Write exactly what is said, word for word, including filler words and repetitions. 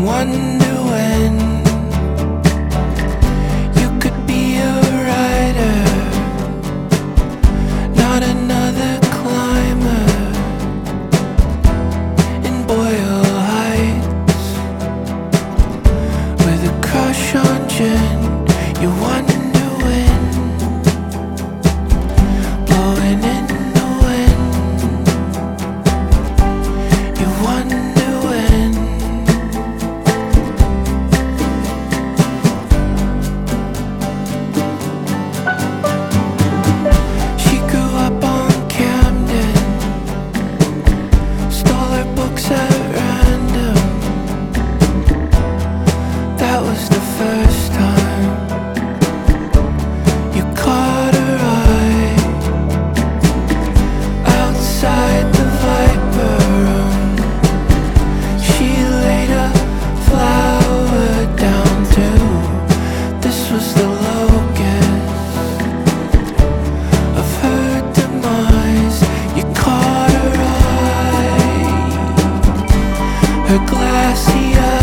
wonder when you could be a writer, not another climber in Boyle Heights with a crush on gin. You wonder when, blowing in the wind. You wonder when. She grew up on Camden, stole her books at random. That was the first time you caught her eye outside the Viper room. She laid a flower down too. This was the locus of her demise. You caught her eye, her glassy